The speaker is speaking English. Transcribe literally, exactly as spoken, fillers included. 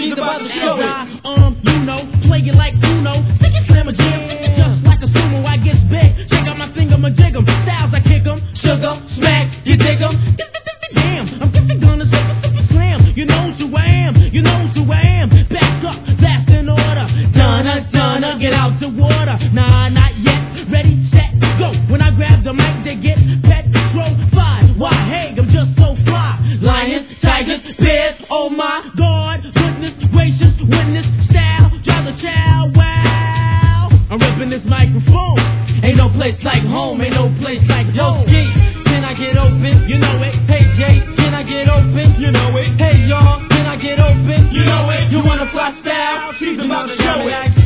she's about to show it. Um, you know, play it like Uno. Stick it, slam a jam, stick it just like a sumo. I get big, check out my finger, my jig 'em. Styles I kick 'em, sugar, smack, you dig 'em. Damn, I'm just gonna say super slam. You know who I am, you know who I am. Back up, that's in order. Donna, Donna, get out the water. Nah, not yet. Ready, set, go. When I grab the mic, they get petrified. Why, hey, I'm just so fly. Lions, tigers, bears, oh my God. Goodness gracious, witness style. Drive the child, wow. I'm ripping this microphone. Ain't no place like home, ain't no place like home. Yo, G, can I get open? You know it. Hey, Jay, can I get open? You know it. Hey, y'all, can I get open? You know it. You wanna fly style? She's about to show it.